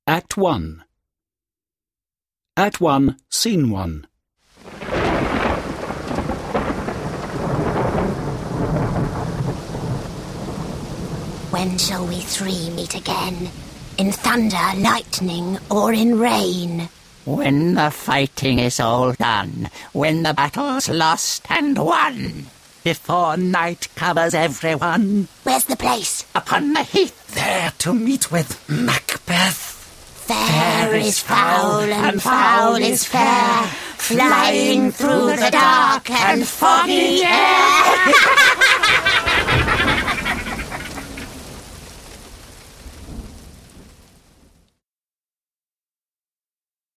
Act 1. Act 1, Scene 1. When shall we three meet again? In thunder, lightning, or in rain? When the fighting is all done, when the battle's lost and won, before night covers everyone. Where's the place? Upon the heath, there to meet with Macbeth. Fair is foul and foul is fair, flying through the dark and foggy air.